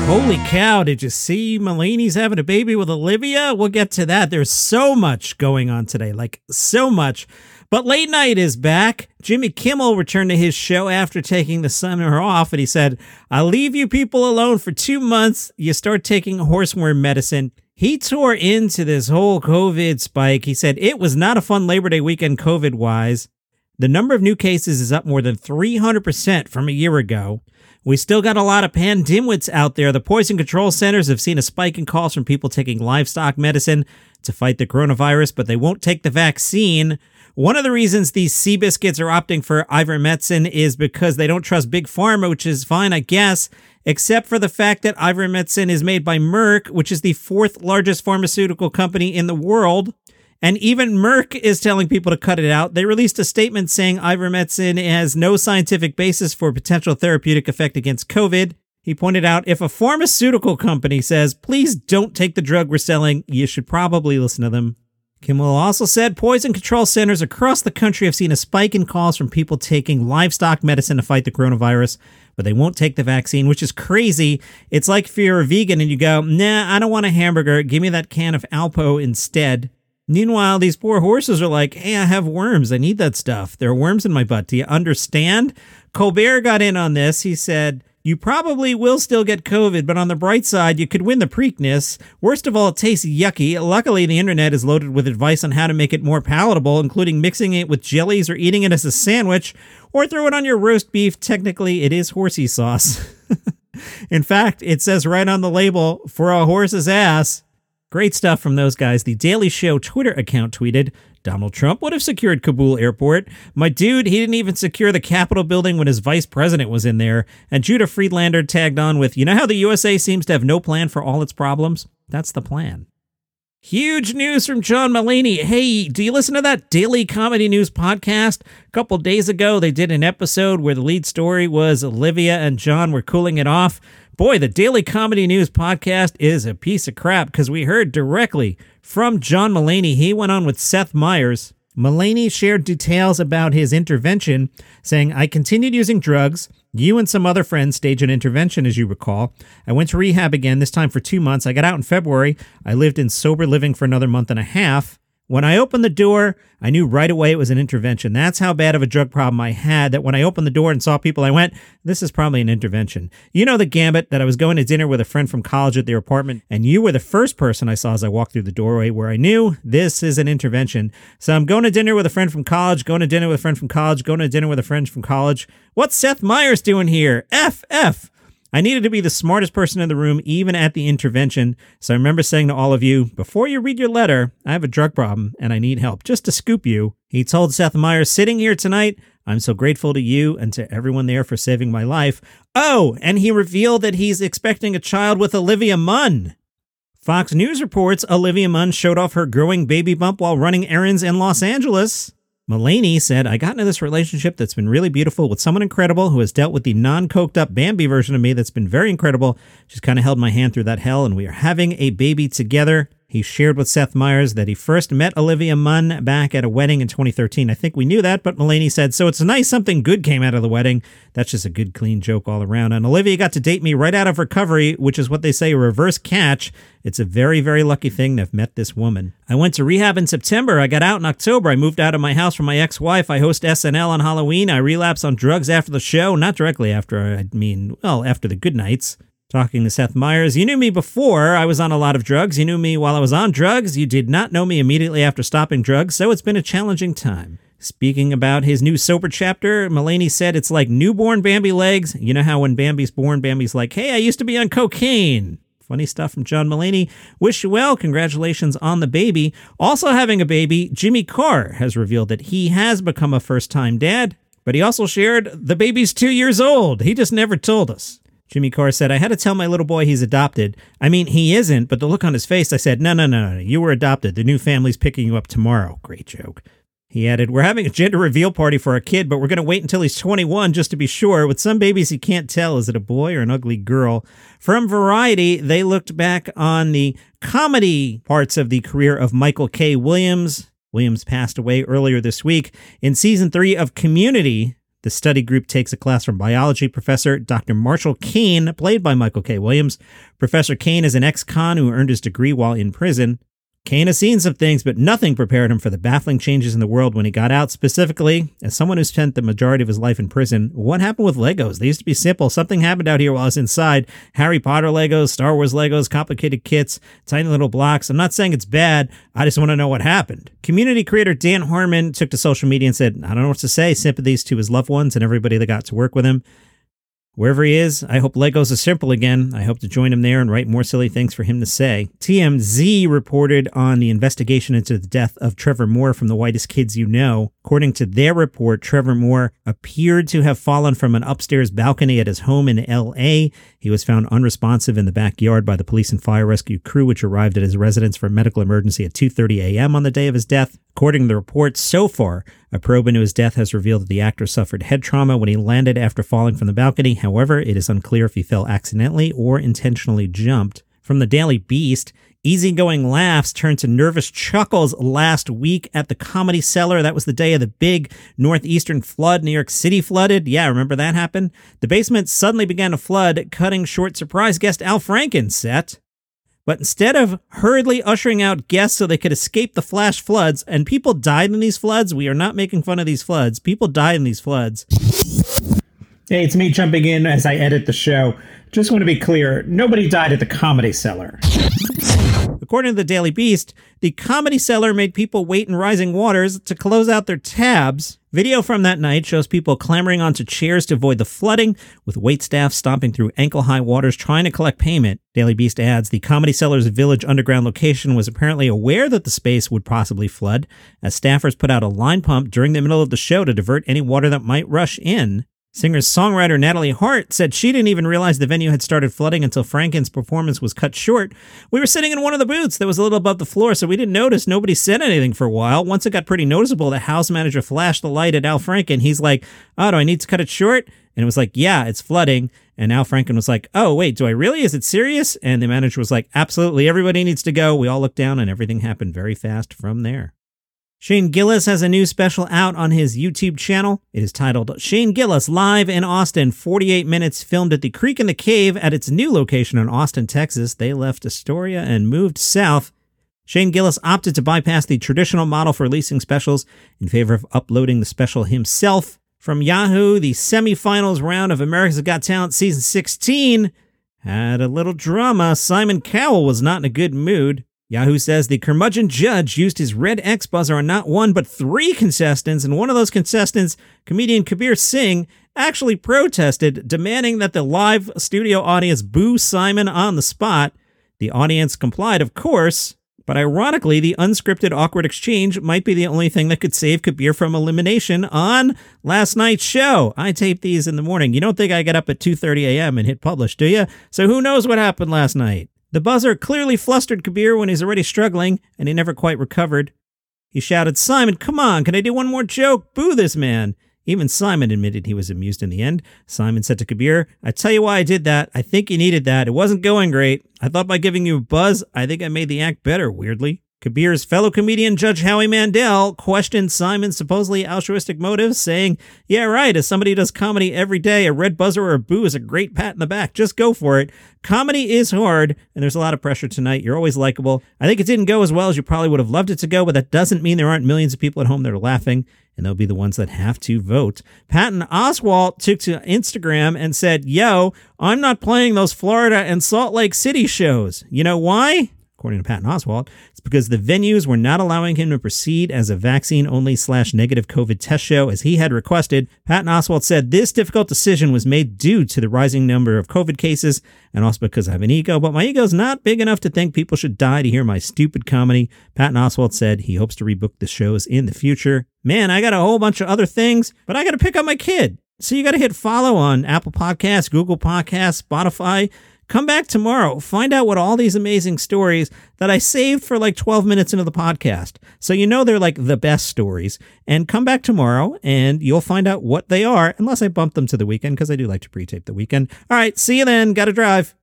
Holy cow, did you see Mulaney's having a baby with Olivia? We'll get to that. There's so much going on today, like so much. But late night is back. Jimmy Kimmel returned to his show after taking the summer off, and he said, "I'll leave you people alone for 2 months. You start taking horseworm medicine." He tore into this whole COVID spike. He said it was not a fun Labor Day weekend COVID-wise. The number of new cases is up more than 300% from a year ago. We still got a lot of pandemwits out there. The poison control centers have seen a spike in calls from people taking livestock medicine to fight the coronavirus, but they won't take the vaccine. One of the reasons these Seabiscuits are opting for ivermectin is because they don't trust Big Pharma, which is fine, I guess, except for the fact that ivermectin is made by Merck, which is the 4th largest pharmaceutical company in the world. And even Merck is telling people to cut it out. They released a statement saying ivermectin has no scientific basis for potential therapeutic effect against COVID. He pointed out, if a pharmaceutical company says, please don't take the drug we're selling, you should probably listen to them. Kimmel also said poison control centers across the country have seen a spike in calls from people taking livestock medicine to fight the coronavirus, but they won't take the vaccine, which is crazy. It's like if you're a vegan and you go, nah, I don't want a hamburger. Give me that can of Alpo instead. Meanwhile, these poor horses are like, hey, I have worms. I need that stuff. There are worms in my butt. Do you understand? Colbert got in on this. He said, you probably will still get COVID, but on the bright side, you could win the Preakness. Worst of all, it tastes yucky. Luckily, the internet is loaded with advice on how to make it more palatable, including mixing it with jellies or eating it as a sandwich, or throw it on your roast beef. Technically, it is horsey sauce. In fact, it says right on the label, for a horse's ass. Great stuff from those guys. The Daily Show Twitter account tweeted, Donald Trump would have secured Kabul airport. My dude, he didn't even secure the Capitol building when his vice president was in there. And Judah Friedlander tagged on with, you know how the USA seems to have no plan for all its problems? That's the plan. Huge news from John Mulaney. Hey, do you listen to that Daily Comedy News podcast? A couple days ago, they did an episode where the lead story was Olivia and John were cooling it off. Boy, the Daily Comedy News podcast is a piece of crap because we heard directly from John Mulaney. He went on with Seth Meyers. Mulaney shared details about his intervention, saying, I continued using drugs. You and some other friends staged an intervention, as you recall. I went to rehab again, this time for 2 months. I got out in February. I lived in sober living for another month and a half. When I opened the door, I knew right away it was an intervention. That's how bad of a drug problem I had, that when I opened the door and saw people, I went, this is probably an intervention. You know the gambit that I was going to dinner with a friend from college at their apartment, and you were the first person I saw as I walked through the doorway where I knew this is an intervention. So I'm going to dinner with a friend from college, going to dinner with a friend from college, going to dinner with a friend from college. What's Seth Meyers doing here? F. I needed to be the smartest person in the room, even at the intervention. So I remember saying to all of you, before you read your letter, I have a drug problem and I need help. Just to scoop you. He told Seth Meyers, sitting here tonight, I'm so grateful to you and to everyone there for saving my life. Oh, and he revealed that he's expecting a child with Olivia Munn. Fox News reports Olivia Munn showed off her growing baby bump while running errands in Los Angeles. Mulaney said, I got into this relationship that's been really beautiful with someone incredible who has dealt with the non-coked up Bambi version of me that's been very incredible. She's kind of held my hand through that hell, and we are having a baby together. He shared with Seth Meyers that he first met Olivia Munn back at a wedding in 2013. I think we knew that, but Mulaney said, so it's nice something good came out of the wedding. That's just a good, clean joke all around. And Olivia got to date me right out of recovery, which is what they say a reverse catch. It's a very, very lucky thing to have met this woman. I went to rehab in September. I got out in October. I moved out of my house from my ex-wife. I host SNL on Halloween. I relapsed on drugs after the show. Not directly after, after the good nights. Talking to Seth Meyers, you knew me before I was on a lot of drugs. You knew me while I was on drugs. You did not know me immediately after stopping drugs, so it's been a challenging time. Speaking about his new sober chapter, Mulaney said it's like newborn Bambi legs. You know how when Bambi's born, Bambi's like, hey, I used to be on cocaine. Funny stuff from John Mulaney. Wish you well. Congratulations on the baby. Also having a baby, Jimmy Carr has revealed that he has become a first-time dad, but he also shared the baby's 2 years old. He just never told us. Jimmy Carr said, I had to tell my little boy he's adopted. I mean, he isn't, but the look on his face, I said, no, you were adopted. The new family's picking you up tomorrow. Great joke. He added, we're having a gender reveal party for our kid, but we're going to wait until he's 21 just to be sure. With some babies, he can't tell, is it a boy or an ugly girl? From Variety, they looked back on the comedy parts of the career of Michael K. Williams. Williams passed away earlier this week. In season 3 of Community, The study group takes a class from biology professor Dr. Marshall Kane, played by Michael K. Williams. Professor Kane is an ex-con who earned his degree while in prison. Kane has seen some things, but nothing prepared him for the baffling changes in the world when he got out. Specifically, as someone who spent the majority of his life in prison, what happened with Legos? They used to be simple. Something happened out here while I was inside. Harry Potter Legos, Star Wars Legos, complicated kits, tiny little blocks. I'm not saying it's bad. I just want to know what happened. Community creator Dan Harmon took to social media and said, I don't know what to say. Sympathies to his loved ones and everybody that got to work with him. Wherever he is, I hope Legos are simple again. I hope to join him there and write more silly things for him to say. TMZ reported on the investigation into the death of Trevor Moore from The Whitest Kids You Know. According to their report, Trevor Moore appeared to have fallen from an upstairs balcony at his home in L.A. He was found unresponsive in the backyard by the police and fire rescue crew, which arrived at his residence for a medical emergency at 2:30 a.m. on the day of his death. According to the report, so far, a probe into his death has revealed that the actor suffered head trauma when he landed after falling from the balcony. However, it is unclear if he fell accidentally or intentionally jumped. From the Daily Beast, easygoing laughs turned to nervous chuckles last week at the Comedy Cellar. That was the day of the big northeastern flood. New York City flooded. Yeah, remember that happened? The basement suddenly began to flood, cutting short surprise guest Al Franken's set. But instead of hurriedly ushering out guests so they could escape the flash floods, and people died in these floods, we are not making fun of these floods. People died in these floods. Hey, it's me jumping in as I edit the show. Just want to be clear, nobody died at the Comedy Cellar. According to the Daily Beast, the Comedy Cellar made people wait in rising waters to close out their tabs. Video from that night shows people clambering onto chairs to avoid the flooding, with waitstaff stomping through ankle-high waters trying to collect payment. Daily Beast adds, the Comedy Cellar's village underground location was apparently aware that the space would possibly flood, as staffers put out a line pump during the middle of the show to divert any water that might rush in. Singer-songwriter Natalie Hart said she didn't even realize the venue had started flooding until Franken's performance was cut short. We were sitting in one of the booths that was a little above the floor, so we didn't notice. Nobody said anything for a while. Once it got pretty noticeable, the house manager flashed the light at Al Franken. He's like, oh, do I need to cut it short? And it was like, yeah, it's flooding. And Al Franken was like, oh, wait, do I really? Is it serious? And the manager was like, absolutely, everybody needs to go. We all looked down and everything happened very fast from there. Shane Gillis has a new special out on his YouTube channel. It is titled Shane Gillis Live in Austin, 48 minutes, filmed at the Creek in the Cave at its new location in Austin, Texas. They left Astoria and moved south. Shane Gillis opted to bypass the traditional model for releasing specials in favor of uploading the special himself. From Yahoo, the semifinals round of America's Got Talent Season 16 had a little drama. Simon Cowell was not in a good mood. Yahoo says the curmudgeon judge used his red X buzzer on not one but three contestants, and one of those contestants, comedian Kabir Singh, actually protested, demanding that the live studio audience boo Simon on the spot. The audience complied, of course, but ironically, the unscripted awkward exchange might be the only thing that could save Kabir from elimination on last night's show. I taped these in the morning. You don't think I get up at 2:30 a.m. and hit publish, do you? So who knows what happened last night? The buzzer clearly flustered Kabir when he's already struggling, and he never quite recovered. He shouted, Simon, come on, can I do one more joke? Boo this man. Even Simon admitted he was amused in the end. Simon said to Kabir, I tell you why I did that. I think you needed that. It wasn't going great. I thought by giving you a buzz, I think I made the act better, weirdly. Kabir's fellow comedian Judge Howie Mandel questioned Simon's supposedly altruistic motives, saying, yeah, right, as somebody who does comedy every day, a red buzzer or a boo is a great pat in the back. Just go for it. Comedy is hard, and there's a lot of pressure tonight. You're always likable. I think it didn't go as well as you probably would have loved it to go, but that doesn't mean there aren't millions of people at home that are laughing, and they'll be the ones that have to vote. Patton Oswalt took to Instagram and said, yo, I'm not playing those Florida and Salt Lake City shows. You know why? According to Patton Oswalt, it's because the venues were not allowing him to proceed as a vaccine-only/negative COVID test show as he had requested. Patton Oswalt said this difficult decision was made due to the rising number of COVID cases and also because I have an ego, but my ego's not big enough to think people should die to hear my stupid comedy. Patton Oswalt said he hopes to rebook the shows in the future. Man, I got a whole bunch of other things, but I got to pick up my kid. So you got to hit follow on Apple Podcasts, Google Podcasts, Spotify. Come back tomorrow. Find out what all these amazing stories that I saved for like 12 minutes into the podcast. So you know they're like the best stories. And come back tomorrow and you'll find out what they are, unless I bump them to the weekend, because I do like to pre-tape the weekend. All right, see you then. Gotta drive.